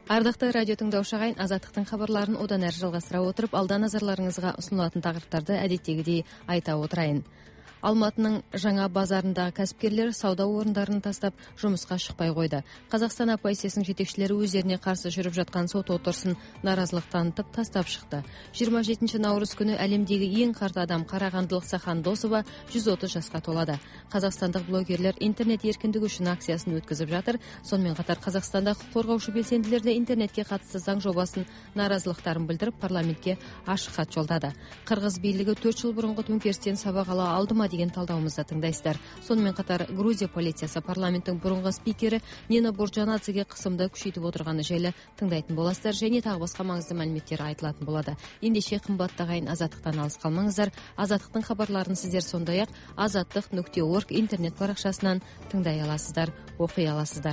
Ардақты радио тыңдаушы ағайын, Азаттықтың хабарларын одан әрі жалғастыра отырып, алда назарларыңызға ұсынылатын тақырыптарды әдеттегідей айта отырайын. Алматының жаңа базарындағы кәсіпкерлер сауда орындарын тастап жұмысқа шықпай қойды. Қазақстан оппозициясының жетекшілері өздеріне қарсы жүріп жатқан сот отырысын наразылық танытып тастап шықты. 27 наурыз күні әлемдегі ең қарт адам қарағандылық Сахан Досова 130 жасқа толады. Қазақстандық блогерлер интернет еркіндігі үшін акциясын өткізіп жатыр. Сонымен қатар Қазақстанда құқық қорғаушы белсенділерді интернетке қатысты заң жобасын наразылықтарын білдіріп парламентке ашық хат жолдады. Қырғыз билігі 4 жыл бұрынғы төңкерістен сабақ ала алды ма деген талдауымызды тыңдайсыздар. Сонымен қатар Грузия полициясы парламенттің бұрынғы спикері Нина Бурджанадзеге қысымды күшейтіп отырғаны жайлы тыңдайтын боласыздар, және тағы басқа маңызды мәліметтер айтылатын болады. Ендеше қымбатты ағайын, Азаттықтан алыс қалмаңыздар. Азаттықтың хабарларын сіздер сондай-ақ azаттық.org интернет парақшасынан тыңдай аласыздар, оқи аласыздар.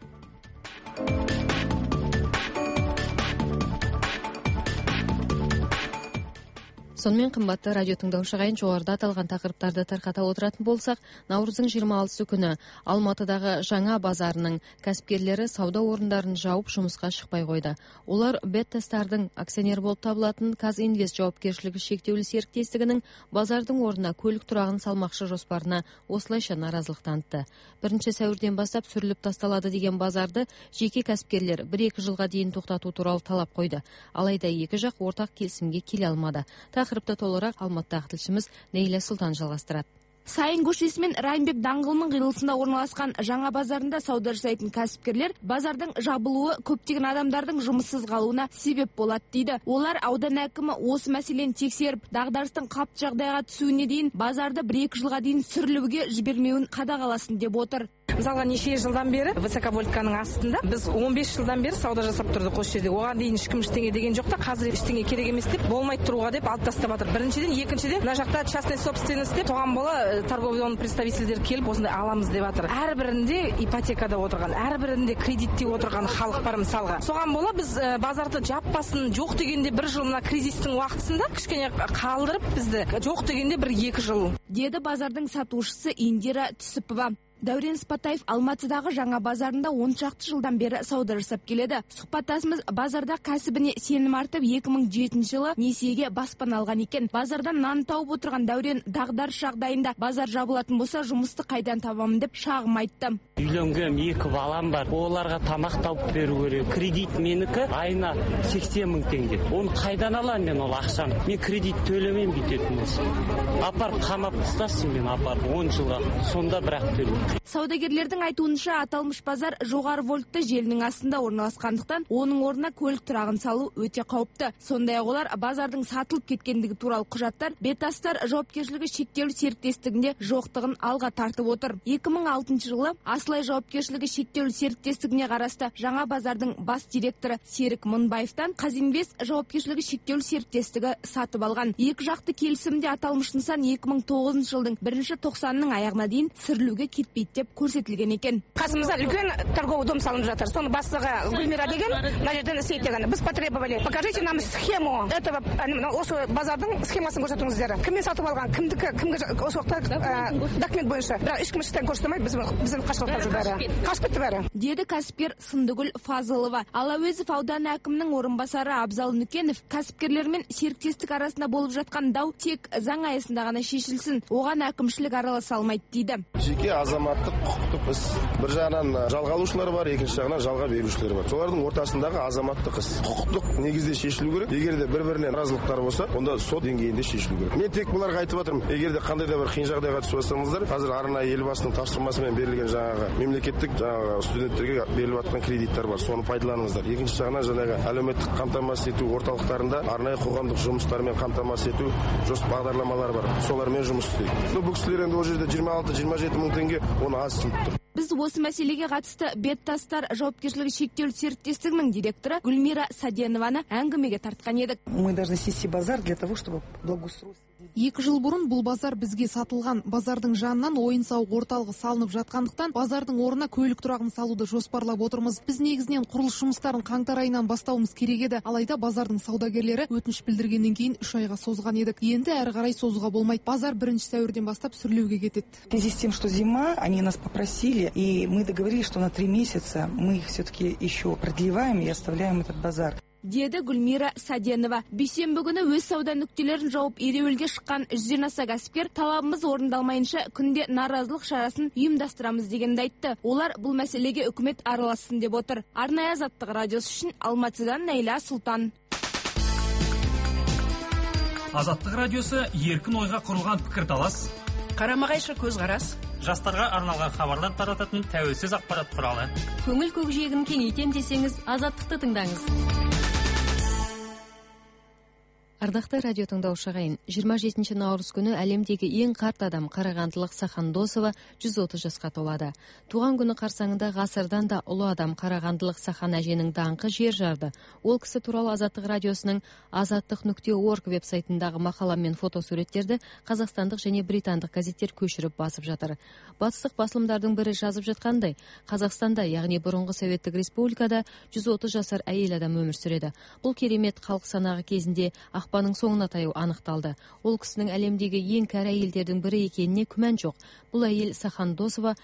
Сонымен қымбатты радио тыңдаушы ағайын, жоғарыда аталған тақырыптарды тарқата отыратын болсақ, наурыздың 26 күні Алматыдағы жаңа базарының кәсіпкерлері сауда орындарын жауып жұмысқа шықпай қойды. Олар Беттастардың акционер болып табылатын Казинвест жауапкершілігі шектеулі серіктестігінің базардың орнына көлік тұрағын салмақшы жоспарына осылайша наразылық танытты. 1 сәуірден бастап сүріліп тасталады деген базарды жеке кәсіпкерлер 1-2 жылға дейін тоқтату туралы талап қойды. Алайда екі жақ ортақ келісімге келе алмады. Тақырыпты толығырақ Алматыдағы тілшіміз Нейля Сұлтан жалғастырады. Сайын көшесі мен Райымбек даңғылының қиылысында орналасқан жаңа базарында сауда жасайтын кәсіпкерлер базардың жабылуы көптеген адамдардың жұмыссыз қалуына себеп болады дейді. Олар аудан әкімі осы мәселені тексеріп, дағдарыстың қалыпты жағдайға түсуіне дейін базарды 1-2 жылға дейін сүрілуге жібермеуін қадағаласын деп отыр. Мысалға, неше жылдан бері высоковольтканың астында біз 15 жылдан бері сауда жасап тұрдық осы жерде. Оған дейін ешкім ештеңе деген жоқ та, қазір ештеңе керек емес деп, болмайды тұруға деп алып тастап жатыр. Біріншіден, екіншіден, мына жақта частный собственность деп тоған бола торговый представительдер келіп осындай аламыз деп жатыр. Әрбірінде ипотекада отырған, әрбірінде кредитте отырған халық бар мысалға. Соған бола біз базарды жаппасын, жоқ дегенде 1 жыл мына кризистің уақытысында кішкене қалдырып бізді, жоқ дегенде 1-2 жыл. Деді базардың сатушысы Индира Түсіпова. Дәурен Спатаев Алматыдағы жаңа базарында 10 шақты жылдан бері сауда жасап келеді. Сұхбаттасымыз базарда кәсібіне сенім артып 2007 жылы несиеге баспана алған екен. Базардан нан тауып отырған Дәурен дағдарыс жағдайында базар жабылатын болса жұмысты қайдан табамын деп шағым айтты. Үйленген 2 балам бар. Оларға тамақ тауып беру керек. Кредит менікі айына 80 мың теңге. Оны қайдан алам мен ол ақшаны? Мен кредит төлемеймін бүйтетін болса. Апарып қамап тастасын мен апарып 10 жылға. Сонда бірақ төлеймін. Саудагерлердің айтуынша аталмыш базар жоғары вольтты желінің астында орналасқандықтан оның орнына көлік тұрағын салу өте қауіпті. Сондай-ақ олар базардың сатылып кеткендігі туралы құжаттар Беттастар жауапкершілігі шектеулі серіктестігінде жоқтығын алға тартып отыр. 2006 жылы Асылай жауапкершілігі шектеулі серіктестігіне қарасты жаңа базардың бас директоры Серік Мыңбаевтан Казинвест жауапкершілігі шектеулі серіктестігі сатып алған. Екі жақты келісімде аталмыш нысан 2009 жылдың 1-тоқсанның аяғына дейін сүрілуге кетпейді деп көрсетілген екен. Қасымызда үлкен торговый дом салынып жатыр. Соны бастығы Гүлмира деген, мына жерден істейді деген. Біз потребовали. Покажите нам схему этого, осы базардың схемасын көрсетіңіздер. Кіммен сатып алған, кімге осы уақытта документ бойынша. Бірақ ешкім іштен көрсетемейді, біздің қашып кетті бәрі. Деді кәсіпкер Сындыгүл Фазылова. Ал Әуезов ауданы әкімінің орынбасары Абзал Нүкенов кәсіпкерлермен серіктестік арасында болып жатқан дау тек заң аясында ғана шешілсін, оған әкімшілік араласа алмайды дейді. Жеке азаматтық құқықтық іс. Бір жағынан жалға алушылар бар, екінші жағынан жалға берушілер бар. Солардың ортасындағы азаматтық іс. Құқықтық негізде шешілу керек. Егер де бір-біріне наразылықтар болса, онда сот деңгейінде шешілу керек. Мен тек бұларға айтып жатырмын. Егер де қандай да бір қиын жағдайға түсіп жатсаңыздар, қазір арнайы елбасының тапсырмасымен берілген жаңағы мемлекеттік студенттерге беріліп жатқан кредиттер бар. Соны пайдаланыңыздар. Екінші жағынан жаңағы әлеуметтік қамтамасыз ету орталықтарында арнайы қоғамдық жұмыстармен қамтамасыз ету бағдарламалары бар. Солармен жұмыс істейді. Бұл кісілер енді ол жерде 26-27 мың теңге оны аз түсініп тұр. Біз осы мәселеге қатысты Беттастар жауапкершілігі шектеулі серіктестігінің директоры Гүлмира Саденованы әңгімеге тартқан едік. Мы должны сесть базар для того, чтобы благоустройство. 2 жыл бұрын бұл базар бізге сатылған. Базардың жанынан ойын-сауық орталығы салынып жатқандықтан базардың орнына көлік тұрағын салуды жоспарлап отырмыз. Біз негізінен құрылыс жұмыстарын қаңтар айынан бастауымыз керек еді. Алайда базардың саудагерлері өтініш білдіргеннен кейін 3 айға созған едік. Енді әрі қарай созуға болмайды. Базар 1 сәуірден бастап сүрлеуге кетеді. В связи с тем, что зима, они нас попросили, и мы договорились, что на 3 месяца мы их все-таки еще продлеваем и оставляем этот базар. Деді Гүлмира Саденова. Бейсенбі күні өз сауда нүктелерін жауып ереуілге шыққан 100-ден аса кәсіпкер талабымыз орындалмайынша күнде наразылық шарасын ұйымдастырамыз дегенді айтты. Олар бұл мәселеге үкімет аралассын деп отыр. Арнайы Азаттық радиосы үшін Алматыдан Найла Сұлтан. Азаттық радиосы еркін ойға құрылған пікірталас, қарама-қайшы көзқарас, жастарға арналған хабарлар тарататын тәуелсіз ақпарат құралы. Көңіл көкжиегін кеңейтем десеңіз, Азаттықты тыңдаңыз. Ардақты радио тыңдаушы ағайын, 27 наурыз күні әлемдегі ең қарт адам қарағандылық Сахан Досова 130 жасқа толады. Туған күні қарсаңында ғасырдан да ұлы адам қарағандылық Сахан әженің даңқы жер жарды. Ол кісі туралы Азаттық радиосының azаттық.org веб-сайтындағы мақала мен фотосуреттерді қазақстандық және британдық газеттер көшіріп басып жатыр. Батыстық басылымдардың бірі жазып жатқандай, Қазақстанда, яғни бұрынғы Советтік Республикада 130 жасар әйел адам өмір сүреді. Бұл керемет халық санағы кезінде ақпанның соңына таяу анықталды. Ол кісінің әлемдегі ең кәрі әйелдердің бірі екеніне күмән жоқ. Бұл әйел Сахан Досова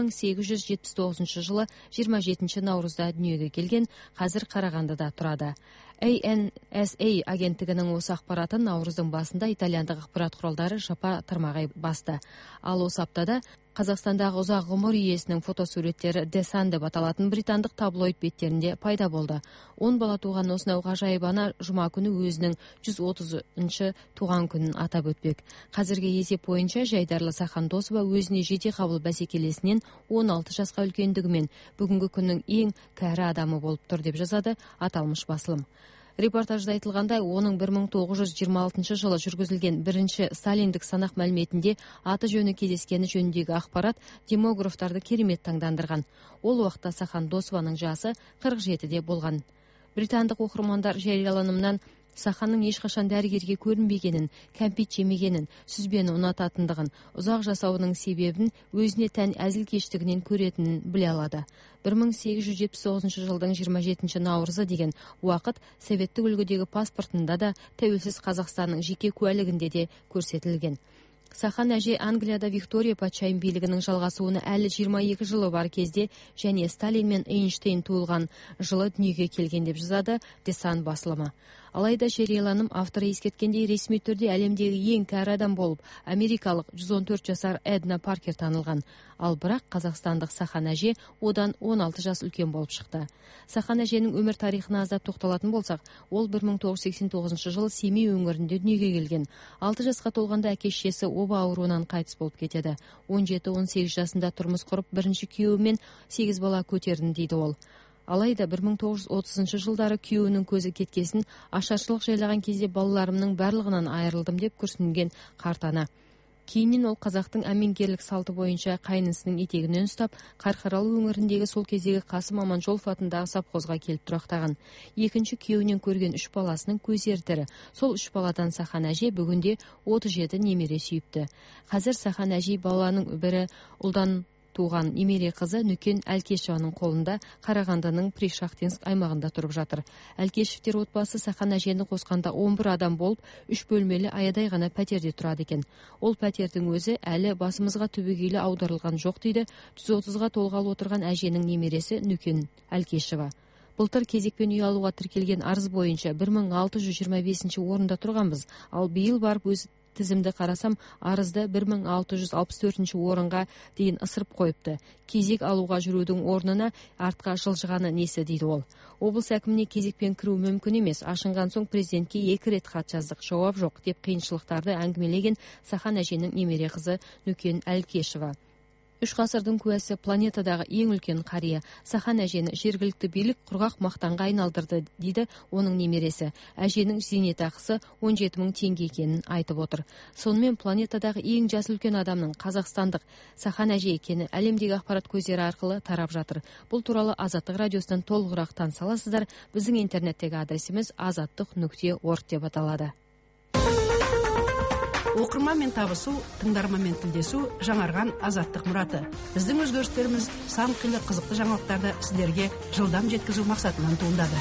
1879 жылы 27 наурызда дүниеге келген, қазір Қарағандыда тұрады. ANSA агенттігінің осы ақпаратын наурыздың басында итальяндық ақпарат құралдары жапа тырмағай басты. Ал осы аптада Қазақстандағы ұзақ ғұмыр иесінің фотосуреттері The Sun деп аталатын британдық таблоид беттерінде пайда болды. 10 бала туған осынау ғажайып ана жұма күні өзінің 130-шы туған күнін атап өтпек. Қазіргі есеп бойынша Жайдарлы Сахан Досова өзіне жете қабыл бәсекелесінен 16 жасқа үлкендігімен бүгінгі күннің ең кәрі адамы болып тұр деп жазады аталмыш басылым. Репортажда айтылғандай, оның 1926 жылы жүргізілген бірінші сталиндік санақ мәліметінде аты жөні кездескені жөніндегі ақпарат демографтарды керемет таңдандырған. Ол уақытта Сахан Досованың жасы 47-де болған. Британдық оқырмандар жарияланымнан Саханның ешқашан дәрігерге көрінбегенін, кәмпит жемегенін, сүзбені ұнататындығын, ұзақ жасауының себебін өзіне тән әзілкештігінен көретінін біле алады. 1879 жылдың 27 наурызы деген уақыт советтік үлгідегі паспортында да тәуелсіз Қазақстанның жеке куәлігінде де көрсетілген. Сахан әже Англияда Виктория патшайым билігінің жалғасуына әлі 22 жылы бар кезде және Сталин мен Эйнштейн туылған жылы дүниеге келген деп жазады The Sun басылымы. Алайда жарияланым авторы ескерткендей ресми түрде әлемдегі ең кәрі адам болып америкалық 114 жасар Эдна Паркер танылған. Ал бірақ қазақстандық Сахан әже одан 16 жас үлкен болып шықты. Сахан әженің өмір тарихына аздап тоқталатын болсақ, ол 1989 жылы Семей өңірінде дүниеге келген. 6 жасқа толғанда әке-шешесі оба ауруынан қайтыс болып кетеді. 17-18 жасында тұрмыс құрып, бірінші күйеуімен 8 бала көтердім дейді ол. Алайда 1930 жылдары күйеуінің көзі кеткесін, ашаршылық жайлаған кезде балаларымның барлығынан айырылдым деп күрсінген қарт ана. Кейіннен ол қазақтың әмеңгерлік салты бойынша қайнысының етегінен ұстап, Қарқаралы өңіріндегі сол кездегі Қасым Аманжолов атындағы совхозға келіп тұрақтаған. Екінші күйеуінен көрген 3 баласының көздері тірі. Сол 3 баладан Сахан әже бүгінде 37 немере сүйіпті. Қазір Сахан әже баланың бірі ұлдан туған немере қызы Нүкен Әлкешеваның қолында Қарағандының Пришахтинск аймағында тұрып жатыр. Әлкешевтер отбасы Сахан әжені қосқанда 11 адам болып, 3 бөлмелі аядай ғана пәтерде тұрады екен. Ол пәтердің өзі әлі басымызға түбегейлі аударылған жоқ дейді 130-ға толғалы отырған әженің немересі Нүкен Әлкешева. Былтыр кезекпен үй алуға тіркелген арыз бойынша 1625 орында тұрғанбыз, ал биыл барып өз тізімді қарасам, арызды 1664 орынға дейін ысырып қойыпты. Кезек алуға жүрудің орнына артқа жылжығаны несі дейді ол. Облыс әкіміне кезекпен кіру мүмкін емес. Ашынған соң президентке 2 рет хат жаздық, жауап жоқ деп қиыншылықтарды әңгімелеген Сахан әженің немере қызы Нүкен Әлкешева. 3 ғасырдың куәсі, планетадағы ең үлкен қария. Сахан әжені жергілікті билік құрғақ мақтанға айналдырды дейді оның немересі. Әженің зейнетақысы 17.000 теңге екенін айтып отыр. Сонымен планетадағы ең жас үлкен адамның қазақстандық Сахан әже екені әлемдегі ақпарат көздері арқылы тарап жатыр. Бұл туралы Азаттық радиосынан толығырақ таныса аласыздар. Біздің интернеттегі адресіміз azаттық.org деп аталады. оқырманмен табысу, тыңдарманмен тілдесу жаңарған азаттық мұраты. Біздің өзгерістеріміз сан қилы қызықты жаңалықтарды сіздерге жылдам жеткізу мақсатынан туындады.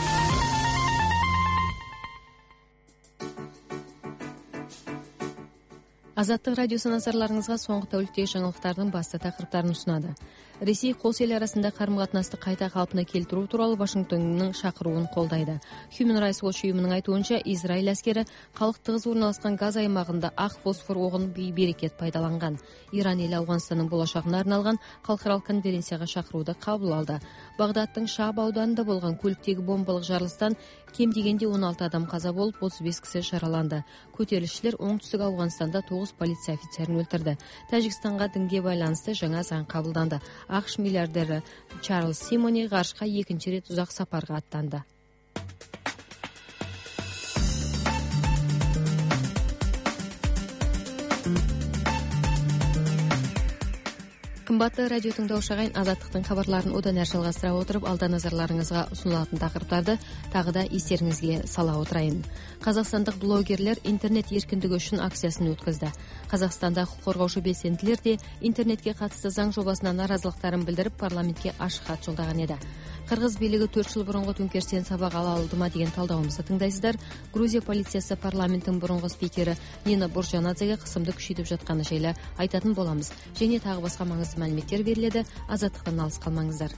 Азаттық радиосы назарларыңызға соңғы тәуліктегі жаңалықтардың басты тақырыптарын ұсынады. Ресей қос ел арасында қарым-қатынасты қайта қалпына келтіру туралы Вашингтонның шақыруын қолдайды. Human Rights Watch ұйымының айтуынша, Израиль әскері халық тығыз орналасқан Газ аймағында ақ фосфор оғын берекет пайдаланған. Иран елі Ауғанстанның болашағына арналған халықаралық конференцияға шақыруды қабыл алды. Бағдадтың Шааб ауданында болған көліктегі бомбалық жарылыстан кем дегенде 16 адам қаза болып, 35 кісі жараланды. Көтерілісшілер оңтүстік Ауғанстанда 9 полиция офицерін өлтірді. Тәжікстанға дінге байланысты жаңа заң қабылданды. ақш миллиардері Чарльз Симони ғарышқа екінші рет ұзақ сапарға аттанды. Қымбатты радио тыңдаушы ағайын, азаттықтың хабарларын одан әрі жалғастыра отырып, алда назарларыңызға ұсынылатын тақырыптарды тағы да естеріңізге сала отырайын. Қазақстандық блогерлер интернет еркіндігі үшін акциясын өткізді. Қазақстанда құқық қорғаушы белсенділер де интернетке қатысты заң жобасына наразылықтарын білдіріп, парламентке ашық хат жолдаған еді. Қырғыз билігі 4 жыл бұрынғы төңкерістен сабақ ала алды ма деген талдауымызды тыңдайсыздар. Грузия полициясы парламенттің бұрынғы спикері Нина Буржанадзеге қысымды күшейтіп жатқаны жайлы айтатын боламыз. Және тағы басқа маңызды мәліметтер беріледі. Азаттықтан алыс қалмаңыздар.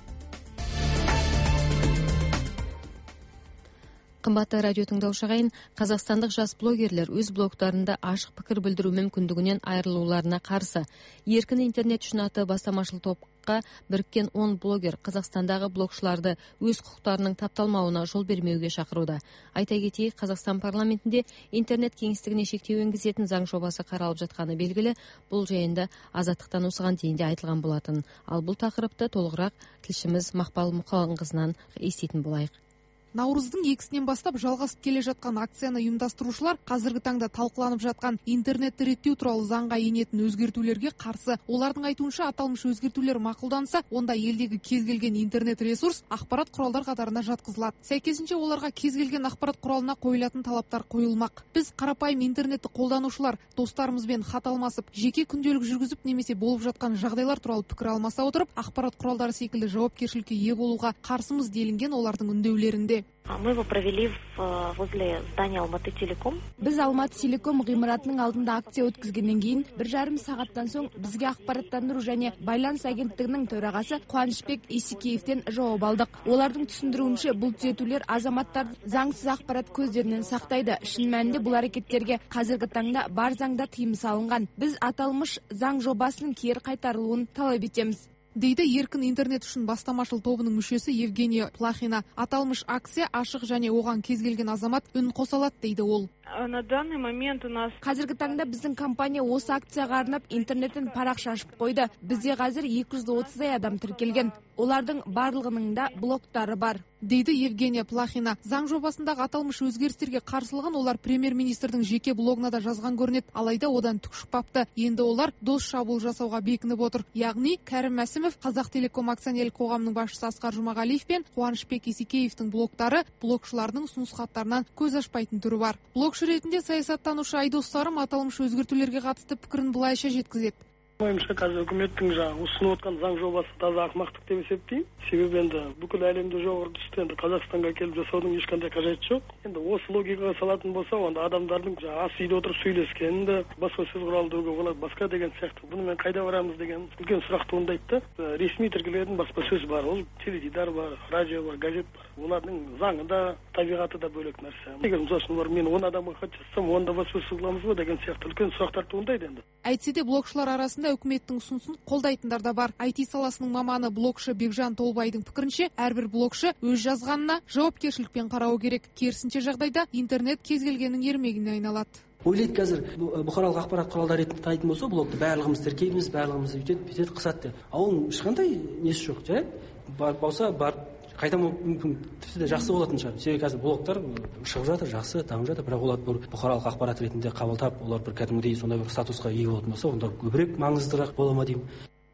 Қымбатты радио тыңдаушы ағайын, қазақстандық жас блогерлер өз блогтарында ашық пікір білдіру мүмкіндігінен айырылуларына қарсы. Еркін интернет үшін атты бастамашыл топқа біріккен 10 блогер Қазақстандағы блогшыларды өз құқықтарының тапталмауына жол бермеуге шақыруда. Айта кетейік, Қазақстан парламентінде интернет кеңістігіне шектеу енгізетін заң жобасы қаралып жатқаны белгілі. Бұл жайында азаттықтан осыған дейін де айтылған болатын. Ал бұл тақырыпты толығырақ тілшіміз Мақпал Мұқанқызынан еститін болайық. Наурыздың 2-сінен бастап жалғасып келе жатқан акцияны ұйымдастырушылар қазіргі таңда талқыланып жатқан интернетті реттеу туралы заңға енетін өзгертулерге қарсы. Олардың айтуынша, аталмыш өзгертулер мақұлданса, онда елдегі кез келген интернет ресурс ақпарат құралдар қатарына жатқызылады. Сәйкесінше оларға кез келген ақпарат құралына қойылатын талаптар қойылмақ. Біз қарапайым интернетті қолданушылар достарымызбен хат алмасып, жеке күнделік жүргізіп немесе болып жатқан жағдайлар туралы пікір алмаса отырып, ақпарат құралдары секілді жауапкершілікке ие болуға қарсымыз делінген олардың үндеулерінде. Мы его провели возле здания Алматы Телеком. Біз Алматы Телеком ғимаратының алдында акция өткізгеннен кейін 1,5 сағаттан соң бізге ақпараттандыру және байланыс агенттігінің төрағасы Қуанышбек Исекеевтен жауап алдық. Олардың түсіндіруінше, бұл түзетулер азаматтар заңсыз ақпарат көздерінен сақтайды. Шын мәнінде бұл әрекеттерге қазіргі таңда бар заңда тыйым салынған. Біз аталмыш заң жобасының кері қайтарылуын талап етеміз, дейді еркін интернет үшін бастамашыл тобының мүшесі Евгения Плахина. Аталмыш акция ашық және оған кез келген азамат үн қоса алады, дейді ол. На данный момент у нас қазіргі таңда біздің компания осы акцияға арнап интернеттен парақша ашып қойды. Бізде қазір 230 адам тіркелген. Олардың барлығының да блогтары бар, дейді Евгения Плахина. Заң жобасындағы аталмыш өзгерістерге қарсылығын олар премьер-министрдің жеке блогына да жазған көрінеді. Алайда одан түк шықпапты. Енді олар дос шабуыл жасауға бекініп отыр. Яғни Кәрім Мәсімов, Қазақ Телеком акционерлік қоғамының басшысы Асқар Жұмағалиев пен Қуанышбек Исекеевтің блогтары блогшылардың ұсыныс хаттарынан көз ашпайтын түрі бар. Блогшы ретінде саясаттанушы Айдос Сарым аталмыш өзгертулерге қатысты пікірін былайша жеткізеді. Ойымша қазір үкіметтің ұсынып отқан заң жобасы таза ақымақтық деп есептеймін. Себебі енді бүкіл әлемде жоғары түсті, енді Қазақстанға келіп жасаудың ешқандай қажеті жоқ. Енді осы логикаға салатын болса, онда адамдардың ас үйде отырып сөйлескенді, баспасөз құралдыруға болады, басқа деген сияқты. Бұны мен қайда барамыз деген үлкен сұрақ туындайды. Ресми тіркелетін баспасөз бар, ол теледидар бар, радио бар, газет бар. Олардың заңы да, табиғаты да бөлек нәрсе. Егер мысалы мен 10 адамға хат жазсам, онда баспасөз қыламыз ба деген сияқты үлкен сұрақтар туындайды енді. Әйтсе де блогшылар арасында үкіметтің ұсынысын қолдайтындар да бар. IT саласының маманы блогшы Бекжан Толбайдың пікірінше, әрбір блогшы өз жазғанына жауапкершілікпен қарау керек. Керісінше жағдайда интернет кез келгеннің ермегіне айналады. Ойлайды қазір бұқаралық ақпарат құралдары ретінде болса, блогты барлығымыз тіркейміз, барлығымыз бүйтеді, қысады. Оның ешқандай несі жоқ, жарайды? Болса бар қайта мүмкін тіпті де жақсы болатын шығар. Себебі қазір блогтар шығып жатыр, жақсы дамып жатыр, бірақ олар бір бұқаралық ақпарат ретінде қабылдап, олар бір кәдімгідей сондай бір статусқа ие болатын болса, онда көбірек маңыздырақ бола ма деймін.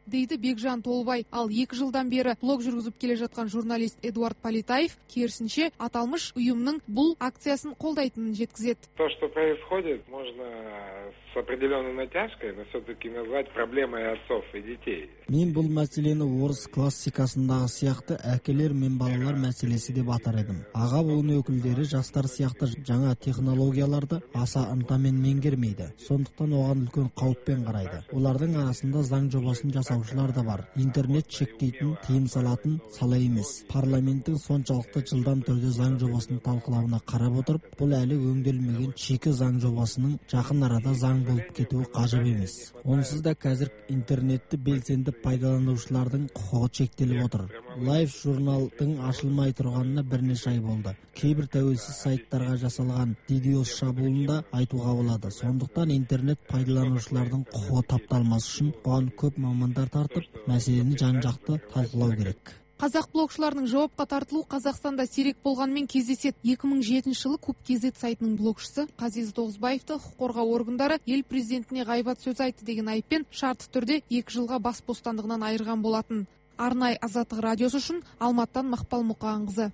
дейді Бекжан Толбай. Ал 2 жылдан бері блог жүргізіп келе жатқан журналист Эдуард Политаев керісінше аталмыш ұйымның бұл акциясын қолдайтынын жеткізеді. То, что происходит, можно с определенной натяжкой, но все-таки назвать проблемой отцов и детей. Мен бұл мәселені орыс классикасындағы сияқты әкелер мен балалар мәселесі деп атар едім. Аға буын өкілдері жастар сияқты жаңа технологияларды аса ынтамен меңгермейді. Сондықтан оған үлкен қауіппен қарайды. Олардың арасында заң жобасын жасаушылар да бар. Интернет шектейтін, тыйым салатын сала емес. Парламенттің соншалықты жылдам түрде заң жобасын талқылауына қарап отырып, бұл әлі өңделмеген шикі заң жобасының жақын арада заң болып кетуі ғажап емес. Онсыз да қазір интернетті белсенді пайдаланушылардың құқығы шектеліп отыр. Лайф журналдың ашылмай тұрғанына бірнеше ай болды. Кейбір тәуелсіз сайттарға жасалған DDoS шабуылында айтуға болады. Сондықтан интернет пайдаланушылардың құқығы тапталмас үшін оған көп мамандар тартып, мәселені жан-жақты талқылау керек. Қазақ блогшыларының жауапқа тартылу Қазақстанда сирек болғанмен кездеседі. 2007 жылы Куб КЗ сайтының блогшысы Қазиз Тоғызбаевты құқық қорғау органдары ел президентіне ғайбат сөз айтты деген айыппен шартты түрде 2 жылға бас бостандығынан айырған болатын. Арнай Азаттық радиосы үшін Алматтан Мақпал Мұқанқызы.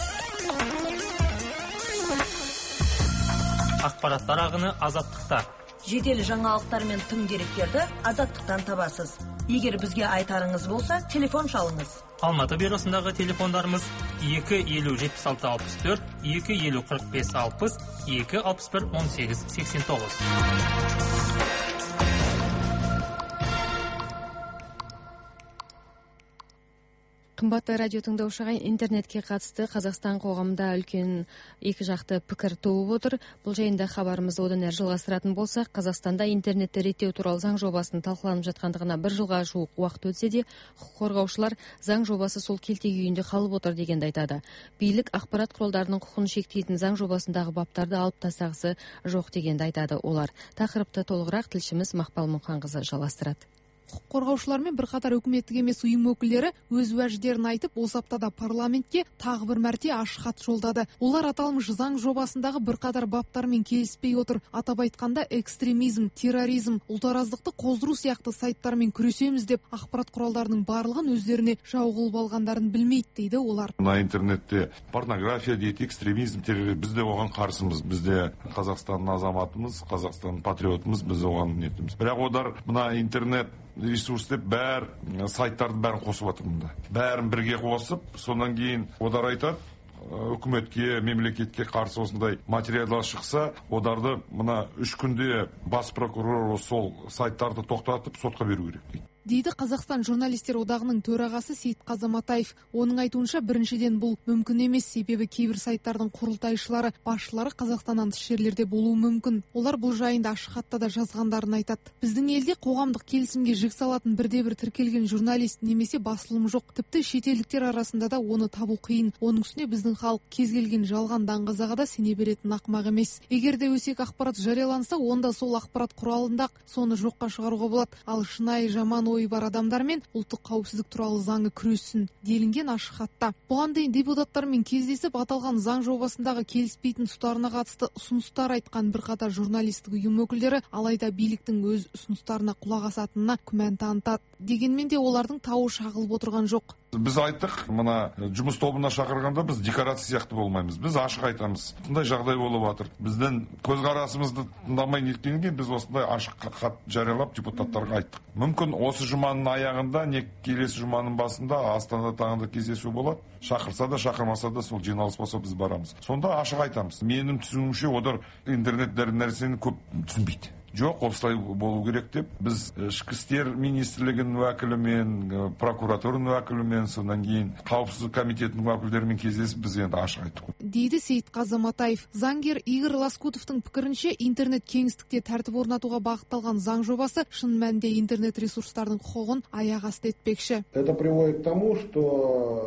Ақпараттар ағыны Азаттықта. Жедел жаңалықтар мен тың деректерді Азаттықтан табасыз. Егер бізге айтарыңыз болса, телефон шалыңыз. Алматы бюросындағы телефондарымыз 250-76-64, 250-45-60, 261-18-89. Қымбатты радио тыңдаушыға интернетке қатысты Қазақстан қоғамында үлкен екі жақты пікір туып отыр. Бұл жайында хабарымызды одан әрі жалғастыратын болсақ, Қазақстанда интернетті реттеу туралы заң жобасының талқыланып жатқандығына 1 жылға жуық уақыт өтсе де, құқық қорғаушылар заң жобасы сол келтек күйінде қалып отыр дегенді айтады. Билік ақпарат құралдарының құқығын шектейтін заң жобасындағы баптарды алып тастағысы жоқ дегенді айтады олар. Тақырыпты толығырақ тілшіміз Мақпал Мұқанқызы жалғастырады. Құқық қорғаушылар мен бірқатар үкіметтік емес ұйым өкілдері өз уәждерін айтып, осы аптада парламентке тағы бір мәрте ашық хат жолдады. Олар аталмыш заң жобасындағы бірқатар баптармен келіспей отыр. Атап айтқанда экстремизм, терроризм, ұлтараздықты қоздыру сияқты сайттармен күресеміз деп ақпарат құралдарының барлығын өздеріне жау қылып алғандарын білмейді дейді олар. Мына интернетте порнография дейді, экстремизм, терроризм, біз де оған қарсымыз. Біз де Қазақстанның азаматымыз, Қазақстанның патриотымыз, біз оған нетіміз. Бірақ олар мына интернет ресурс деп сайттардың бәрін қосып жатыр мұнда. Бәрін бірге қосып, сонан кейін одар айтады, үкіметке, мемлекетке қарсы осындай материалдар шықса, одарды мына 3 күнде бас прокурор сол сайттарды тоқтатып сотқа беру керек дейді Қазақстан журналистер одағының төрағасы Сейтқазы Матаев. Оның айтуынша, біріншіден бұл мүмкін емес, себебі кейбір сайттардың құрылтайшылары, басшылары Қазақстаннан тыс жерлерде болуы мүмкін. Олар бұл жайында ашық хатта да жазғандарын айтады. Біздің елде қоғамдық келісімге жік салатын бірде-бір тіркелген журналист немесе басылым жоқ. Тіпті шетелдіктер арасында да оны табу қиын. Оның үстіне біздің халық кез келген жалған даңғазаға да сене беретін ақымақ емес. Егер де өсек ақпарат жарияланса, онда сол ақпарат құралында соны жоққа шығаруға болады. Ал шынайы жаман ой бар адамдармен ұлттық қауіпсіздік туралы заңы күресін делінген ашық хатта. Бұған дейін депутаттармен кездесіп, аталған заң жобасындағы келіспейтін тұстарына қатысты ұсыныстар айтқан бірқатар журналистік ұйым өкілдері, алайда биліктің өз ұсыныстарына құлақ асатынына күмән танытады. Дегенмен де олардың тауы шағылып отырған жоқ. Біз айттық, мына жұмыс тобына шақырғанда біз декорация сияқты болмаймыз. Біз ашық айтамыз. Осындай жағдай болып жатыр. Біздің көзқарасымызды тыңдамай неткеннен кейін біз осындай ашық хат жариялап депутаттарға айттық. Мүмкін осы жұманың аяғында, не келесі жұманың басында Астана таңында кездесу болады. Шақырса да, шақырмаса да сол жиналыс болса біз барамыз. Сонда ашық айтамыз. Менің түсінуімше, олар интернет нәрсені көп түсінбейді. Жоқ, осылай болу керек деп, біз ішкі істер министрлігінің уәкілімен, прокуратураның уәкілімен, содан кейін қауіпсіздік комитетінің уәкілдерімен кездесіп, біз енді ашық айттық. Дейді Сейтқазы Матаев. Заңгер Игорь Лоскутовтың пікірінше, интернет кеңістікте тәртіп орнатуға бағытталған заң жобасы шын мәнінде интернет ресурстардың құқығын аяқ асты етпекші. Это приводит к тому, что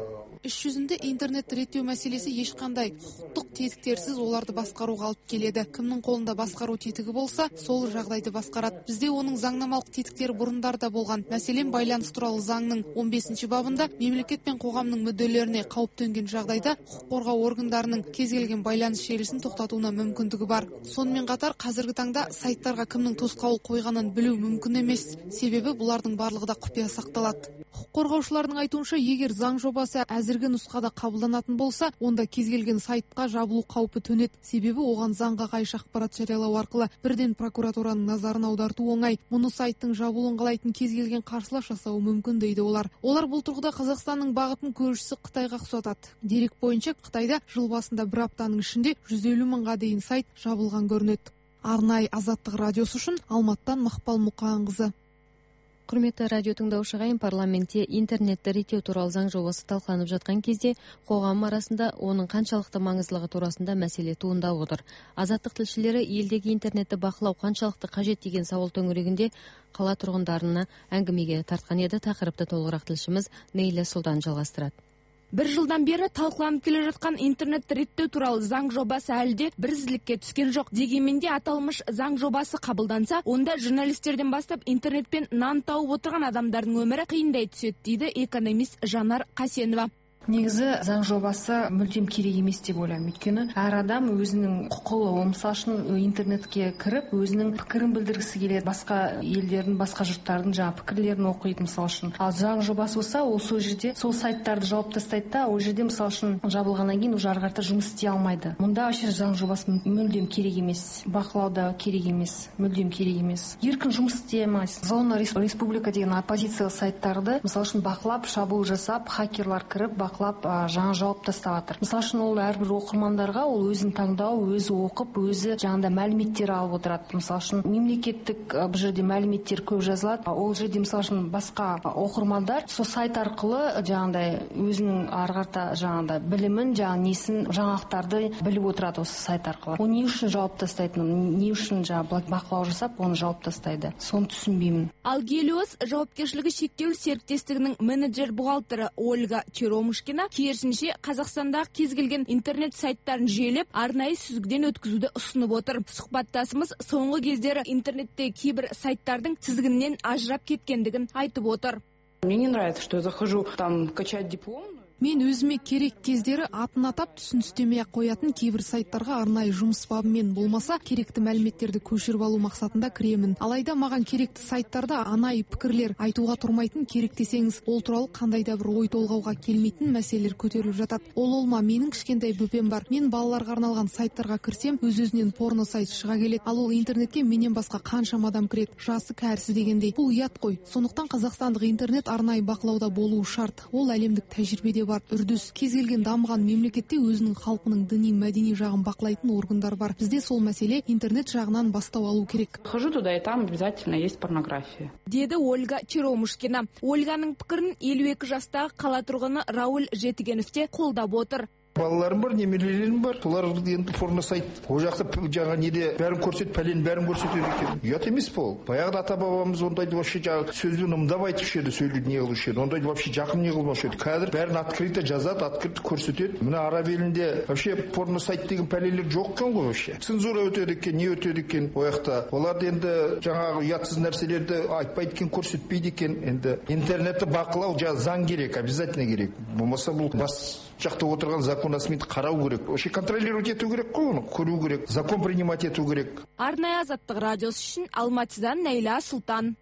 іс жүзінде интернет реттеу мәселесі ешқандай құқықтық тетіктерсіз оларды басқаруға алып келеді. Кімнің қолында басқару тетігі болса, сол жағдайды басқарады. Бізде оның заңнамалық тетіктері бұрындарда болған. Мәселен, байланыс туралы заңның 15 бабында мемлекет пен қоғамның мүдделеріне қауіп төнген жағдайда құқық қорғау органдарының кез келген байланыс желісін тоқтатуына мүмкіндігі бар. Сонымен қатар, қазіргі таңда сайттарға кімнің тосқауыл қойғанын білу мүмкін емес. Себебі бұлардың барлығы да құпия сақталады. Құқық қорғаушылардың айтуынша, егер заң жобасы әзіргі нұсқада қабылданатын болса, онда кез келген сайтқа жабылу қаупі төнеді. Себебі оған заңға қайшы ақпарат жариялау арқылы бірден прокуратураның назарын аударту оңай. Мұны сайттың жабылуын қалайтын кез келген қарсылас жасауы мүмкін дейді олар. Олар бұл тұрғыда Қазақстанның бағытын көршісі Қытайға ұқсатады. Дерек бойынша Қытайда жыл басында бір аптаның ішінде 150 мыңға дейін сайт жабылған көрінеді. Арнайы Азаттық радиосы үшін Алматтан Мақпал Мұқанқызы. Құрметті радио тыңдаушы ағайын, парламентте интернетті реттеу туралы заң жобасы талқыланып жатқан кезде қоғам арасында оның қаншалықты маңыздылығы турасында мәселе туындап отыр. Азаттық тілшілері елдегі интернетті бақылау қаншалықты қажет деген сауал төңірегінде қала тұрғындарына әңгімеге тартқан еді. Тақырыпты толығырақ тілшіміз Нейля Сұлтан жалғастырады. Бір жылдан бері талқыланып келе жатқан интернетті реттеу туралы заң жобасы әлі де бірізділікке түскен жоқ. Дегенмен де аталмыш заң жобасы қабылданса, онда журналистерден бастап интернетпен нан тауып отырған адамдардың өмірі қиындай түседі, дейді экономист Жанар Қасенова. Негізі заң жобасы мүлдем керек емес деп ойлаймын. Өйткені әр адам өзінің құқылы, мысалы үшін интернетке кіріп, өзінің пікірін білдіргісі келеді, басқа елдердің, басқа жұрттардың жаңа пікірлерін оқиды, мысалы үшін. Ал заң жобасы болса, ол сол жерде сол сайттарды жауып тастайды да, ол жерде мысалы үшін жабылғаннан кейін уже ары қарата жұмыс істей алмайды. Мұнда вообще заң жобасы мүлдем керек емес, бақылауда керек емес, мүлдем керек емес. Еркін жұмыс істей алмайсыз. Зона республика деген оппозициялық сайттарды, мысалы үшін бақылап, шабуыл жасап, хакерлар кіріп, жаңа жауып тастап жатыр. Мысалы үшін ол әрбір оқырмандарға ол өзін таңдау, өзі оқып, өзі жаңағыда мәліметтер алып отырады. Мысалы үшін мемлекеттік бұл жерде мәліметтер көп жазылады. Ол жерде мысалы үшін басқа оқырмандар сол сайт арқылы жаңағыдай өзінің ары қарата жаңағыда білімін, несін, жаңалықтарды біліп отырады осы сайт арқылы. Ол не үшін жауып тастайды? Не үшін бақылау жасап, оны жауып тастайды? Соны түсінбеймін. Ал Гелиос жауапкершілігі шектеулі серіктестігінің менеджер бухгалтері Ольга Черомушкина керісінше Қазақстандағы кез келген интернет сайттарын жүйелеп, арнайы сүзгіден өткізуді ұсынып отыр. Сұхбаттасымыз соңғы кездері интернетте кейбір сайттардың тізгінінен ажырап кеткендігін айтып отыр. Мне не нравится, что я захожу там качать диплом. Мен өзіме керек кездері атын атап түсіністемей қоятын кейбір сайттарға арнайы жұмыс бабымен болмаса керекті мәліметтерді көшіріп алу мақсатында кіремін. Алайда маған керекті сайттарда анайы пікірлер айтуға тұрмайтын, керек десеңіз ол туралы қандай да бір ой толғауға келмейтін мәселелер көтеріліп жатады. Ол ма, менің кішкентай бөпем бар. Мен балаларға арналған сайттарға кірсем, өз-өзінен порно сайт шыға келеді. Ал ол интернетке менен басқа қаншама адам кіреді, жасы кәрісі дегендей. Бұл ұят қой. Сондықтан қазақстандық интернет арнайы бақылауда болуы шарт. Ол әлемдік тәжірибеде бар. Үрдіс. Кез келген дамыған мемлекетте өзінің халқының діни-мәдени жағын бақылайтын органдар бар. Бізде сол мәселе интернет жағынан бастау алу керек. Хожу туда, и там обязательно есть порнография. Деді Ольга Черомушкина. Ольганың пікірін 52 жастағы қала тұрғыны Рауль Жетігенов те қолдап отыр. Балаларым бар, немерелерім бар. Солар енді порно сайт. Ол жақта жаңа неде бәрін көрсетіп, пәлен бәрін көрсетеді екен. Ұят емес пе ол? Баяғыда ата-бабамыз ондайды вообще сөзбен ымдап айтушы еді, сөйлеуді не қылушы еді. Ондайды вообще жақын не қылмаушы еді. Қазір бәрін открыто жазады, открыто көрсетеді. Мына араб елінде вообще порно сайт деген пәлелер жоқ екен ғой вообще. Цензура өтеді екен, не өтеді екен ол жақта. Оларды енді жаңағы ұятсыз нәрселерді айтпайды екен, көрсетпейді екен. Енді интернетті бақылау заң керек, обязательно керек. Болмаса бұл бас жақта отырған законосымен қарау керек. Вообще контролировать ету керек қой, оны көру керек, закон принимать ету керек. Арнайы Азаттық радиосы үшін Алматыдан Нейля Сұлтан.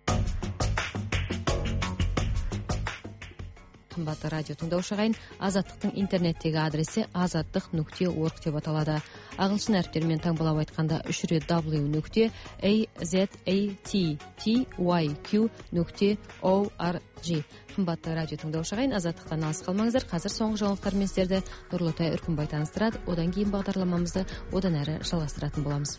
Қымбатты радио тыңдаушы ағайын, Азаттықтың интернеттегі адресі azattik.org деп аталады. Ағылшын әріптерімен таңбалап айтқанда 3 рет w.azattyq.org. Қымбатты радио тыңдаушы ағайын, Азаттықтан алыс қалмаңыздар. Қазір соңғы жаңалықтармен сіздерді Нұрлытай Үркімбай таныстырады. Одан кейін бағдарламамызды одан әрі жалғастыратын боламыз.